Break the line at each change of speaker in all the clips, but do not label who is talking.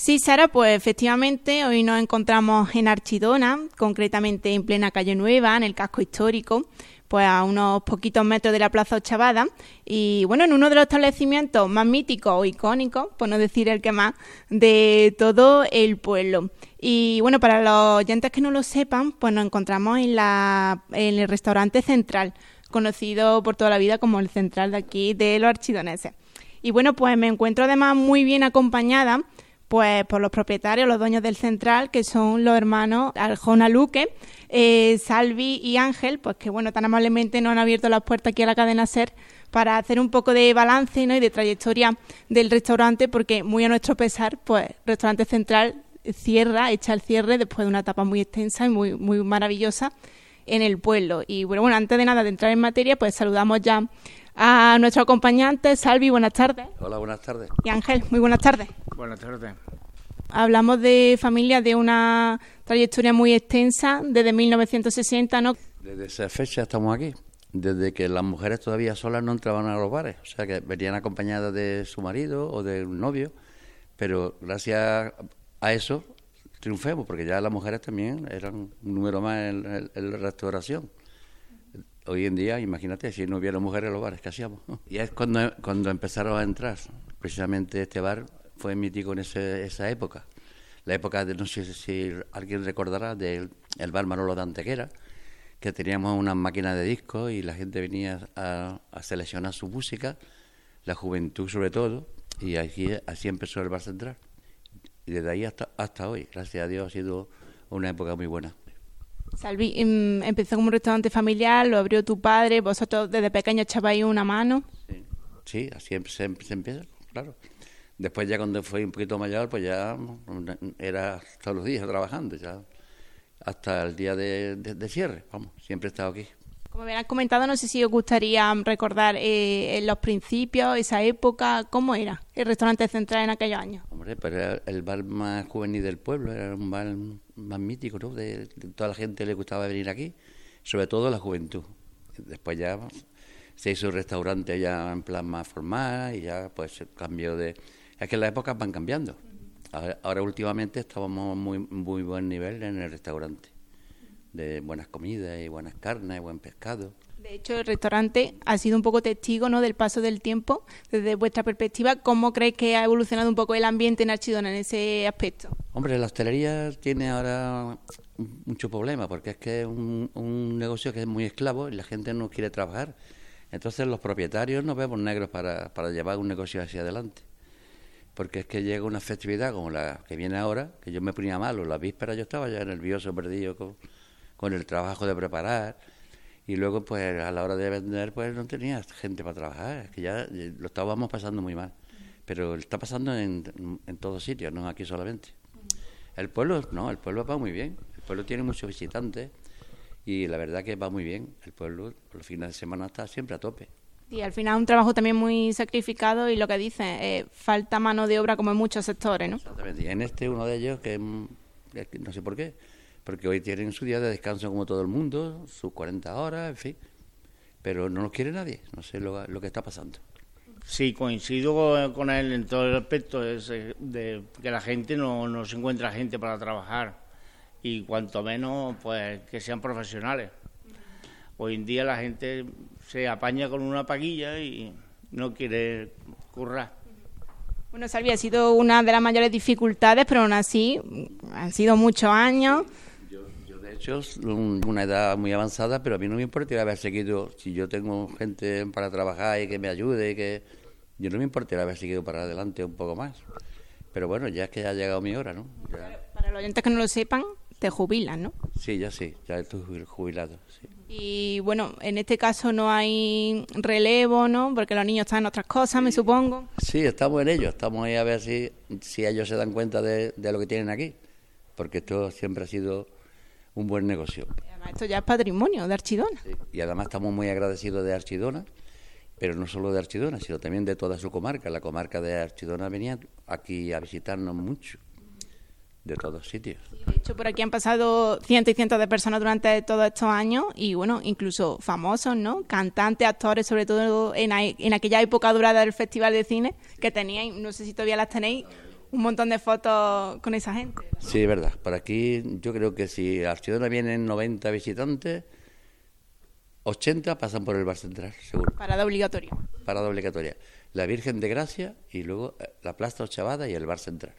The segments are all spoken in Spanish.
Sí, Sara, pues efectivamente hoy nos encontramos en Archidona, concretamente en plena Calle Nueva, en el casco histórico, pues a unos poquitos metros de la Plaza Ochavada, y bueno, en uno de los establecimientos más míticos o icónicos, por no decir el que más, de todo el pueblo. Y bueno, para los oyentes que no lo sepan, pues nos encontramos en el restaurante Central, conocido por toda la vida como el Central de aquí de los archidoneses. Y bueno, pues me encuentro además muy bien acompañada pues por los propietarios, los dueños del Central, que son los hermanos Arjona Luque, Salvi y Ángel, pues que bueno, tan amablemente nos han abierto las puertas aquí a la cadena SER para hacer un poco de balance, ¿no?, y de trayectoria del restaurante, porque muy a nuestro pesar, pues Restaurante Central echa el cierre después de una etapa muy extensa y muy, muy maravillosa en el pueblo. Y bueno, antes de nada de entrar en materia, pues saludamos ya a nuestro acompañante. Salvi, buenas tardes.
Hola, buenas tardes.
Y Ángel, muy buenas tardes.
Buenas tardes.
Hablamos de familia de una trayectoria muy extensa, desde 1960, ¿no?
Desde esa fecha estamos aquí, desde que las mujeres todavía solas no entraban a los bares, o sea que venían acompañadas de su marido o de un novio, pero gracias a eso triunfemos, porque ya las mujeres también eran un número más en la restauración. Hoy en día, imagínate, si no hubiera mujeres en los bares, ¿qué hacíamos? Y es cuando empezaron a entrar. Precisamente este bar fue mítico en esa época. La época de, no sé si alguien recordará, del bar Manolo de Antequera, que teníamos unas máquinas de discos y la gente venía a seleccionar su música, la juventud sobre todo, y así empezó el Bar Central. Y desde ahí hasta hoy, gracias a Dios, ha sido una época muy buena.
Salvi, empezó como un restaurante familiar, lo abrió tu padre, vosotros desde pequeños echabais una mano.
Sí, así se empieza, claro. Después ya cuando fui un poquito mayor, pues ya era todos los días trabajando, ya hasta el día de cierre, vamos, siempre he estado aquí.
Como me han comentado, no sé si os gustaría recordar en los principios, esa época, ¿cómo era el Restaurante Central en aquellos años?
Hombre, pero era el bar más juvenil del pueblo, era un bar más mítico, ¿no? De toda la gente le gustaba venir aquí, sobre todo la juventud. Después ya se hizo un restaurante ya en plan más formal y ya pues cambió de... Es que las épocas van cambiando. Ahora últimamente estábamos muy buen nivel en el restaurante, de buenas comidas y buenas carnes y buen pescado.
De hecho, el restaurante ha sido un poco testigo, ¿no?, del paso del tiempo. Desde vuestra perspectiva, ¿cómo creéis que ha evolucionado un poco el ambiente en Archidona en ese aspecto?
Hombre, la hostelería tiene ahora mucho problema, porque es que es un negocio que es muy esclavo y la gente no quiere trabajar. Entonces los propietarios nos vemos negros para llevar un negocio hacia adelante. Porque es que llega una festividad como la que viene ahora, que yo me ponía malo, la víspera yo estaba ya nervioso, perdido con el trabajo de preparar, y luego pues a la hora de vender pues no tenía gente para trabajar, es que ya lo estábamos pasando muy mal, pero está pasando en todos sitios, no aquí solamente. El pueblo va muy bien, el pueblo tiene muchos visitantes y la verdad que va muy bien, el pueblo los fines de semana está siempre a tope.
Y al final un trabajo también muy sacrificado y lo que dicen, falta mano de obra como en muchos sectores, ¿no?
Exactamente, y en uno de ellos que no sé por qué, porque hoy tienen su día de descanso como todo el mundo, sus 40 horas, en fin, pero no los quiere nadie, no sé lo que está pasando.
Sí, coincido con él en todo el aspecto de que la gente no se encuentra gente para trabajar y cuanto menos pues que sean profesionales. Hoy en día la gente se apaña con una paguilla y no quiere currar.
Bueno, Salvi, ha sido una de las mayores dificultades, pero aún así han sido muchos años.
Yo de hecho, una edad muy avanzada, pero a mí no me importaría haber seguido, si yo tengo gente para trabajar y que me ayude, yo no me importaría haber seguido para adelante un poco más. Pero bueno, ya es que ya ha llegado mi hora, ¿no? Ya.
Para los oyentes que no lo sepan, te jubilan, ¿no?
Sí, ya estoy jubilado, sí.
Y bueno, en este caso no hay relevo, ¿no? Porque los niños están en otras cosas, me supongo.
Sí, estamos en ello, estamos ahí a ver si ellos se dan cuenta de lo que tienen aquí, porque esto siempre ha sido un buen negocio.
Además, esto ya es patrimonio de Archidona.
Sí, y además estamos muy agradecidos de Archidona, pero no solo de Archidona, sino también de toda su comarca. La comarca de Archidona venía aquí a visitarnos mucho, de todos sitios.
De hecho, por aquí han pasado cientos y cientos de personas durante todos estos años y, bueno, incluso famosos, ¿no? Cantantes, actores, sobre todo en aquella época dorada del Festival de Cine, que teníais, no sé si todavía las tenéis, un montón de fotos con esa gente.
Sí, es verdad. Por aquí yo creo que si a Archidona vienen 90 visitantes, 80 pasan por el bar central, seguro.
Parada obligatoria.
Parada obligatoria. La Virgen de Gracia y luego la Plaza Ochavada y el bar central.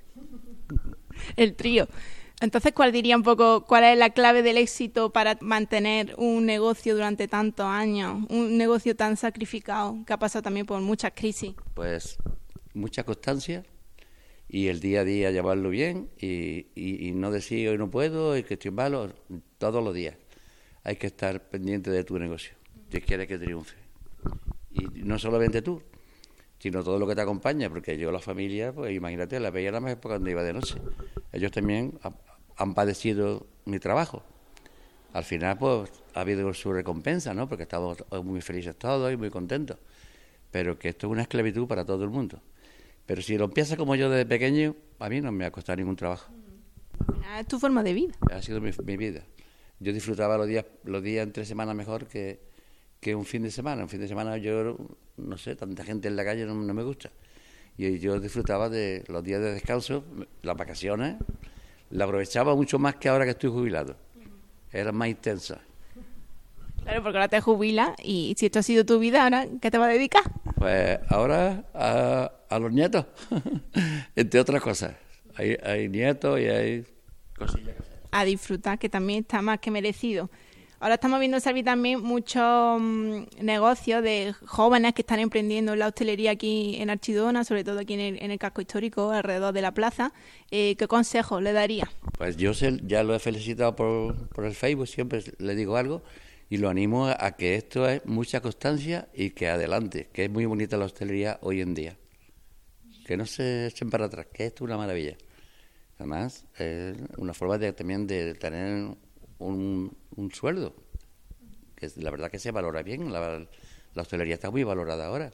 El trío. Entonces, ¿cuál diría un poco, cuál es la clave del éxito para mantener un negocio durante tantos años? Un negocio tan sacrificado, que ha pasado también por muchas crisis.
Pues mucha constancia y el día a día llevarlo bien y no decir hoy no puedo y que estoy malo, todos los días. Hay que estar pendiente de tu negocio, si quieres que triunfe. Y no solamente tú, sino todo lo que te acompaña, porque yo, la familia, pues imagínate, la veía nada más cuando iba de noche. Ellos también han padecido mi trabajo. Al final, pues, ha habido su recompensa, ¿no? Porque estamos muy felices todos y muy contentos. Pero que esto es una esclavitud para todo el mundo. Pero si lo empiezas como yo desde pequeño, a mí no me ha costado ningún trabajo.
Es tu forma de vida.
Ha sido mi vida. Yo disfrutaba los días entre semana mejor que un fin de semana. Un fin de semana yo, no sé, tanta gente en la calle no me gusta. Y yo disfrutaba de los días de descanso, las vacaciones, la aprovechaba mucho más que ahora que estoy jubilado. Era más intensa.
Claro, porque ahora te jubilas y si esto ha sido tu vida, ¿ahora qué te vas a dedicar?
Pues ahora a los nietos, entre otras cosas. Hay nietos y hay cosillas que hacer.
A disfrutar, que también está más que merecido. Ahora estamos viendo, Salvi, también muchos negocios de jóvenes que están emprendiendo en la hostelería aquí en Archidona, sobre todo aquí en el casco histórico, alrededor de la plaza. ¿Qué consejos le daría?
Pues yo ya lo he felicitado por el Facebook, siempre le digo algo y lo animo a que esto es mucha constancia y que adelante, que es muy bonita la hostelería hoy en día. Que no se echen para atrás, que esto es una maravilla. Además, es una forma también de tener un sueldo, que la verdad que se valora bien, la hostelería está muy valorada ahora.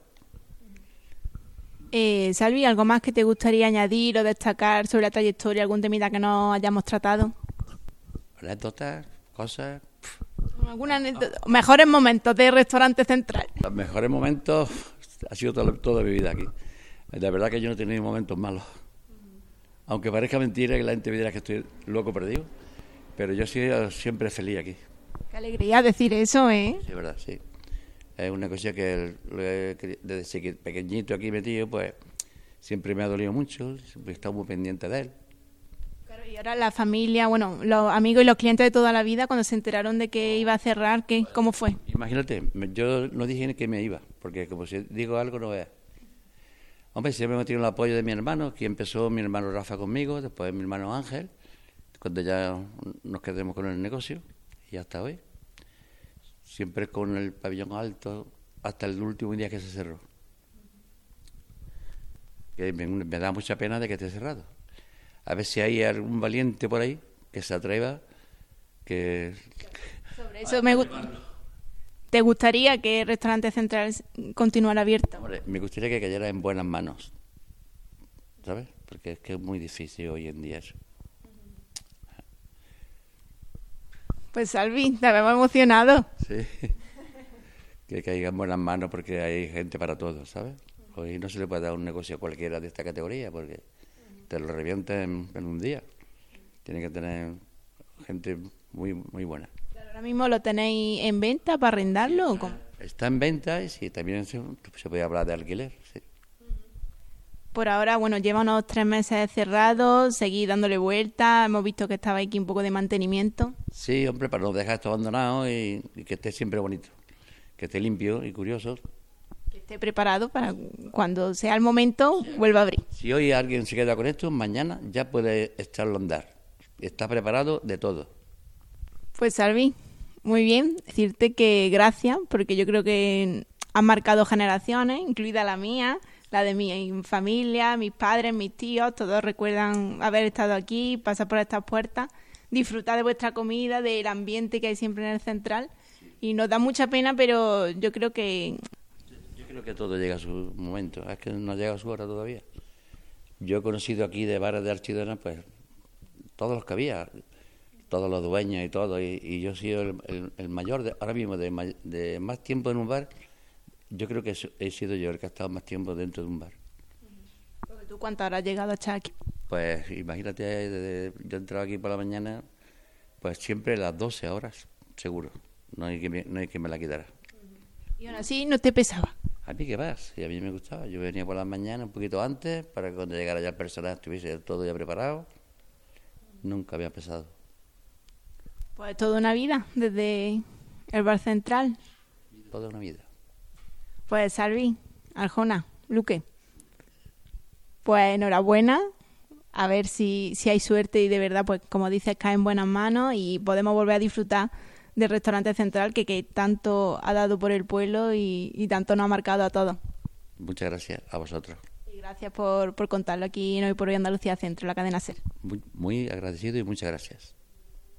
Salvi, ¿algo más que te gustaría añadir o destacar sobre la trayectoria, algún temita que no hayamos tratado?
Anécdotas, cosas.
Mejores momentos de Restaurante Central.
Los mejores momentos ha sido toda mi vida aquí. La verdad que yo no he tenido momentos malos. Aunque parezca mentira que la gente me dirá que estoy loco perdido, pero yo soy siempre feliz aquí.
Qué alegría decir eso, ¿eh?
Sí, es verdad, sí. Es una cosa que desde pequeñito aquí metido, pues siempre me ha dolido mucho, siempre he estado muy pendiente de él.
Claro, y ahora la familia, bueno, los amigos y los clientes de toda la vida, cuando se enteraron de que iba a cerrar, ¿cómo fue?
Imagínate, yo no dije ni que me iba, porque como si digo algo no veas. Hombre, siempre me tenido el apoyo de mi hermano, aquí empezó mi hermano Rafa conmigo, después mi hermano Ángel, cuando ya nos quedemos con el negocio, y hasta hoy. Siempre con el pabellón alto, hasta el último día que se cerró. Que me da mucha pena de que esté cerrado. A ver si hay algún valiente por ahí que se atreva, que...
Sobre eso ¿Te gustaría que el Restaurante Central continuara abierto?
Hombre, me gustaría que cayera en buenas manos, ¿sabes? Porque es que es muy difícil hoy en día eso.
Pues Salvi, te habíamos emocionado.
Sí, que caiga en buenas manos porque hay gente para todo, ¿sabes? Hoy no se le puede dar un negocio a cualquiera de esta categoría porque te lo revienta en un día. Tiene que tener gente muy muy buena.
¿Ahora mismo lo tenéis en venta para arrendarlo?
Sí,
¿o cómo?
Está en venta y sí, también se puede hablar de alquiler, sí.
Por ahora, bueno, lleva unos 3 meses cerrados, seguís dándole vuelta, hemos visto que estaba aquí un poco de mantenimiento.
Sí, hombre, para no dejar esto abandonado y que esté siempre bonito, que esté limpio y curioso.
Que esté preparado para cuando sea el momento, vuelva a abrir.
Si hoy alguien se queda con esto, mañana ya puede echarlo a andar. Está preparado de todo.
Pues Salvi, muy bien, decirte que gracias, porque yo creo que han marcado generaciones, incluida la mía, la de mi familia, mis padres, mis tíos, todos recuerdan haber estado aquí, pasar por estas puertas, disfrutar de vuestra comida, del ambiente que hay siempre en el central. Y nos da mucha pena, pero yo creo que...
Yo creo que todo llega a su momento, es que no llega a su hora todavía. Yo he conocido aquí de bares de Archidona, pues, todos los que había, todos los dueños y todo, y yo he sido el mayor, ahora mismo, de más tiempo en un bar. Yo creo que he sido yo el que ha estado más tiempo dentro de un bar.
¿Tú cuántas horas has llegado a estar aquí?
Pues imagínate, yo entraba aquí por la mañana, pues siempre las 12 horas, seguro. No hay que me la quitara.
Y aún así no te pesaba.
A mí qué más, y a mí me gustaba. Yo venía por las mañanas un poquito antes para que cuando llegara ya el personal estuviese todo ya preparado. Nunca había pesado.
Pues toda una vida, desde el bar central.
Toda una vida.
Pues Salvi, Arjona, Luque, pues enhorabuena. A ver si hay suerte y de verdad, pues como dices, cae en buenas manos y podemos volver a disfrutar del restaurante central que tanto ha dado por el pueblo y tanto nos ha marcado a todos.
Muchas gracias a vosotros.
Y gracias por contarlo aquí en Hoy por Hoy Andalucía Centro, la cadena SER.
Muy agradecido y muchas gracias.